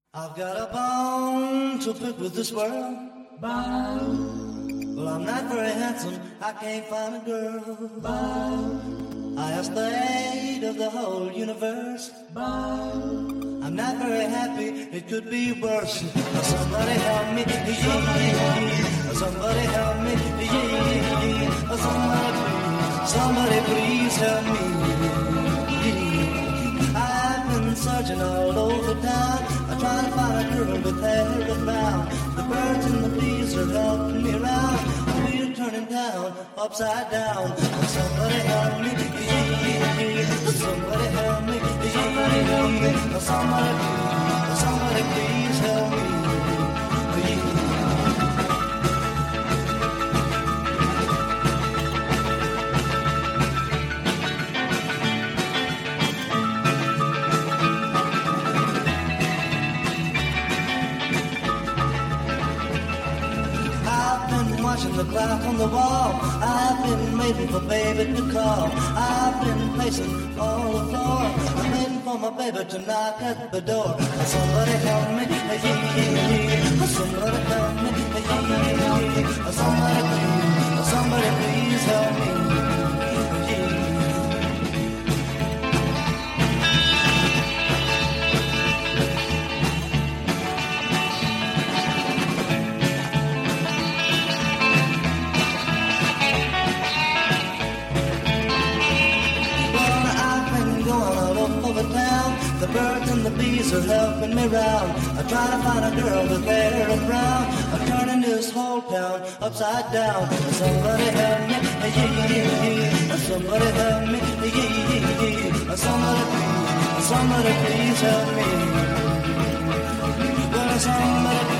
I've got a bone to pick with this world. Bone. Well, I'm not very handsome. I can't find a girl. Bone. I ask the aid of the whole universe. Bone. I'm not very happy. It could be worse. Somebody help me. Somebody help me. Somebody please help me. I've been searching all over town. I'm trying to find a girl with hair and brown. The birds and the bees are helping me around. The wheel turning down, upside down. Somebody help me. Somebody help me. Somebody help me. Somebody please help me. Watching the clock on the wall. I've been waiting for baby to call. I've been pacing on the floor. I'm waiting for my baby to knock at the door. Somebody help me. Somebody help me. Somebody please help me. The birds and the bees are helping me round. I'm trying to find a girl with hair and brown. I'm turning this whole town upside down. Somebody help me. Somebody help me. Somebody please help me. Well, somebody